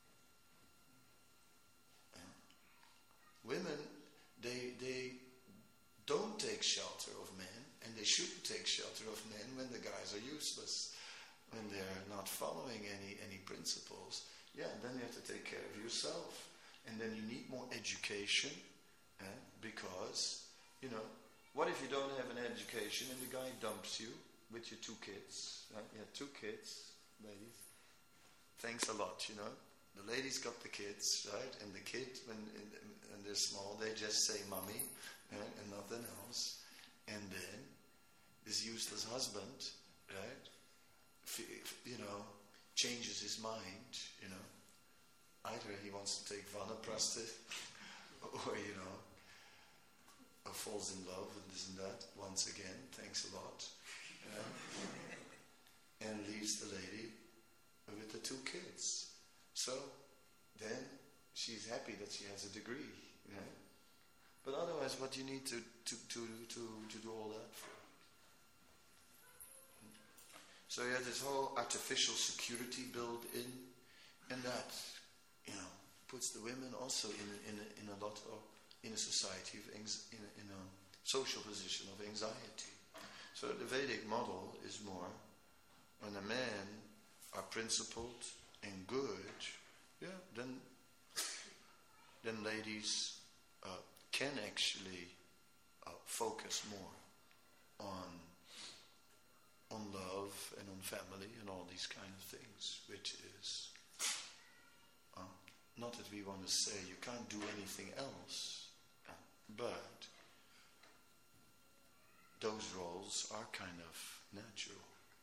Yeah. Women, they they don't take shelter of men, and they shouldn't take shelter of men when the guys are useless, when they're not following any, any principles. Yeah, then you have to take care of yourself. And then you need more education, eh? Because, you know, what if you don't have an education and the guy dumps you with your two kids? Right? You have two kids, ladies. Thanks a lot, you know. The ladies got the kids, right? And the kid, when, when they're small, they just say mommy, right? And nothing else. And then this useless husband, right? You know, changes his mind, you know. Either he wants to take Vanaprastha, or, you know, or falls in love and this and that, once again, thanks a lot, yeah. And leaves the lady with the two kids. So, then she's happy that she has a degree, you know. But otherwise, what do you need to, to, to, to, to do all that for? So you have this whole artificial security built in, and that, you know, puts the women also in in in a lot of in a society of in a, in a social position of anxiety. So the Vedic model is more when the men are principled and good, yeah, then then ladies uh, can actually uh, focus more on on love and on family and all these kind of things, which is uh, not that we want to say you can't do anything else, uh, but those roles are kind of natural.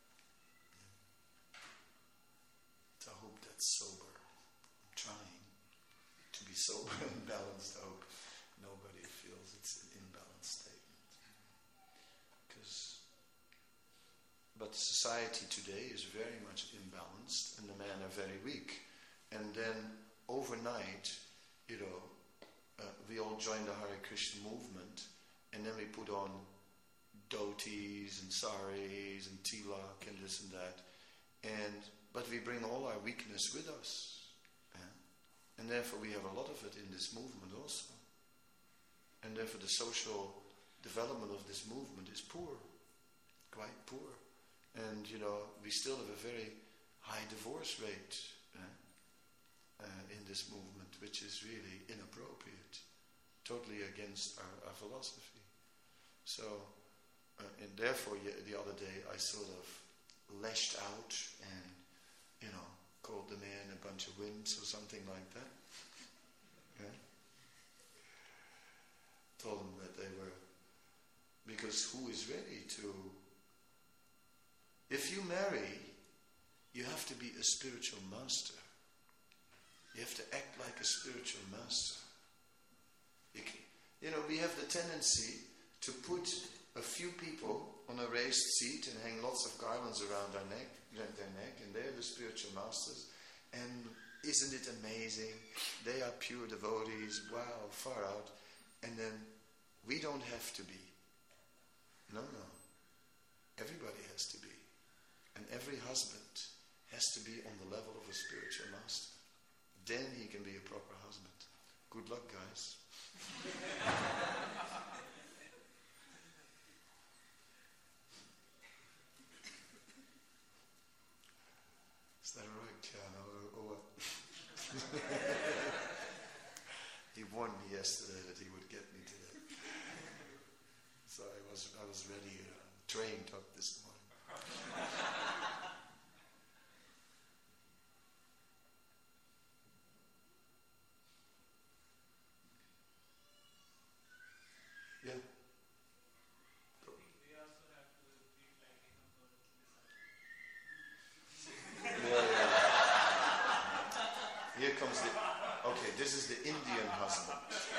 So I hope that's sober. I'm trying to be sober and balanced. I hope nobody feels it's an imbalanced statement. Because, but society today is very much imbalanced, and the men are very weak. And then overnight, you know, uh, we all joined the Hare Krishna movement, and then we put on dhotis and saris and tilak and this and that, and but we bring all our weakness with us, yeah? And therefore we have a lot of it in this movement also, and therefore the social development of this movement is poor, quite poor, and you know we still have a very high divorce rate, yeah? uh, in this movement, which is really inappropriate, totally against our, our philosophy. So. Uh, and therefore, yeah, the other day I sort of lashed out and, you know, called the man a bunch of wimps or something like that. Yeah? Told them that they were, because who is ready to? If you marry, you have to be a spiritual master. You have to act like a spiritual master. You, can, you know, we have the tendency to put a few people on a raised seat and hang lots of garlands around their neck, their neck, and they're the spiritual masters. And isn't it amazing? They are pure devotees. Wow, far out. And then we don't have to be. No, no. Everybody has to be. And every husband has to be on the level of a spiritual master. Then he can be a proper husband. Good luck, guys. Is that right, Tiana, or, or what? He warned me yesterday that he would get me today. So I was I was ready, uh, trained up this morning. Yeah. Here comes the, okay, this is the Indian husband.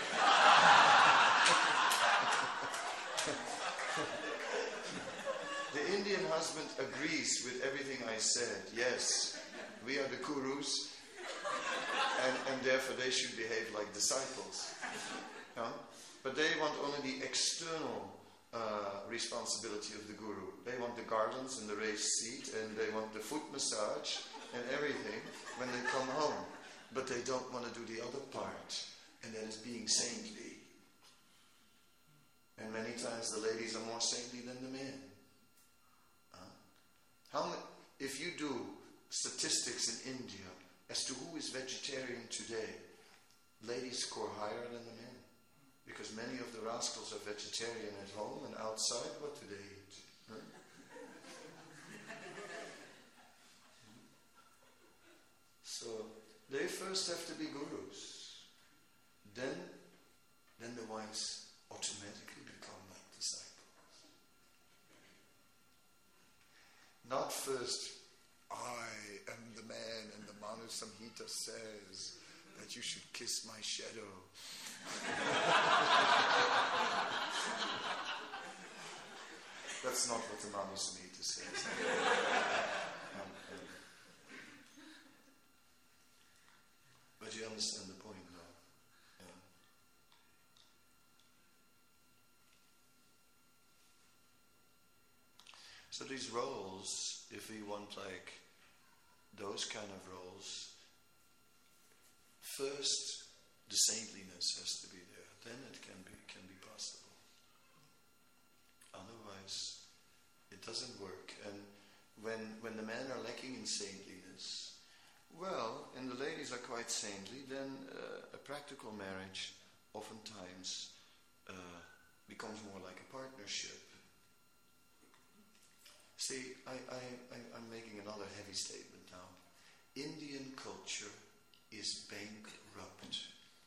The Indian husband agrees with everything I said. Yes, we are the gurus, and, and therefore they should behave like disciples. Huh? But they want only the external uh, responsibility of the guru. They want the garlands and the raised seat, and they want the foot massage and everything when they come home. But they don't want to do the other part, and that is being saintly. And many times the ladies are more saintly than the men. Huh? How many, if you do statistics in India as to who is vegetarian today, ladies score higher than the men. Because many of the rascals are vegetarian at home, and outside, what do they eat? Huh? So they first have to be gurus. Then, then the wives automatically become like disciples. Not first, I am the man, and the Manu Samhita says that you should kiss my shadow. That's not what the Manu Samhita says. um, um, But you understand the point now. Yeah. So these roles, if we want like those kind of roles, first the saintliness has to be there. Then it can be can be possible. Otherwise, It doesn't work. And when when the men are lacking in saintliness, well, and the ladies are quite saintly, then uh, a practical marriage oftentimes uh, becomes more like a partnership. See, I, I, I, I'm making another heavy statement now. Indian culture is bankrupt.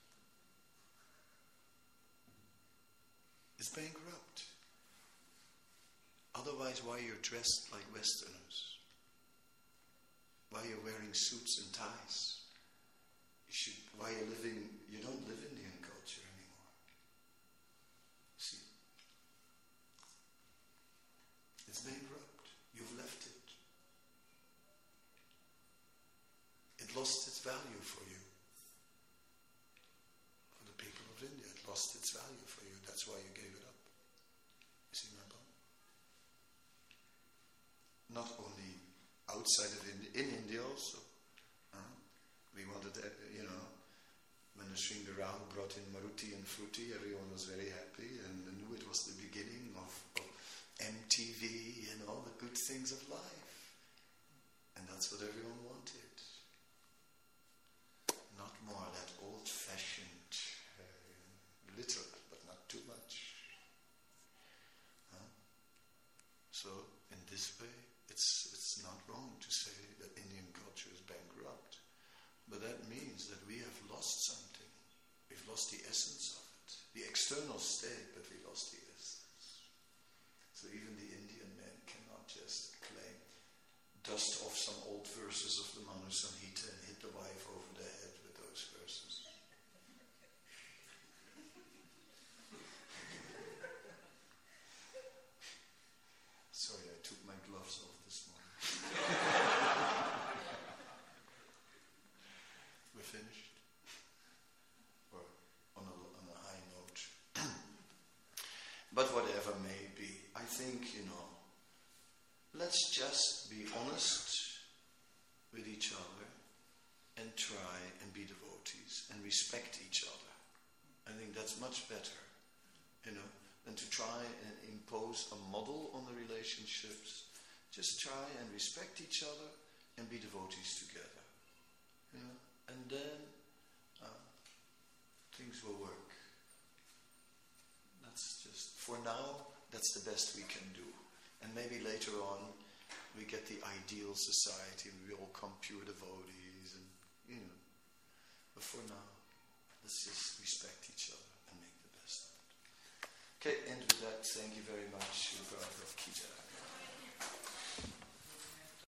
It's bankrupt. Otherwise, why you're dressed like Westerners? Why you're wearing suits and ties? You should, why you're living, you don't live Indian culture anymore. See? It's bankrupt. You've left it. It lost its value for you. For the people of India, it lost its value for you. That's why you gave it up. You see my point? Not only outside of India, in India also. Uh, we wanted, uh, you know, when the Sringha Rao brought in Maruti and Fruti, everyone was very happy and knew it was the beginning of, of M T V and all the good things of life. And that's what everyone wanted. Not more that old-fashioned, uh, little, but not too much. Huh? So, in this way, it's it's not wrong to say that Indian culture is bankrupt. But that means that we have lost something. We've lost the essence of it. The external state, but we lost the essence. So even the Indian man cannot just claim, dust off some old verses of the Manu Samhita and hit the wife over the head with those verses. Sorry, I took my gloves off this morning. We're finished? Or on a, on a high note? But whatever may be, I think, you know, let's just be honest with each other and try and be devotees and respect each other. I think that's much better, you know, than to try and impose a model on the relationships. Just try and respect each other and be devotees together, you know, and then uh, things will work. That's just, for now, that's the best we can do. And maybe later on, we get the ideal society, we all come pure devotees, and, you know. But for now, let's just respect each other and make the best of it. Okay, and with that, thank you very much. Ki Jai.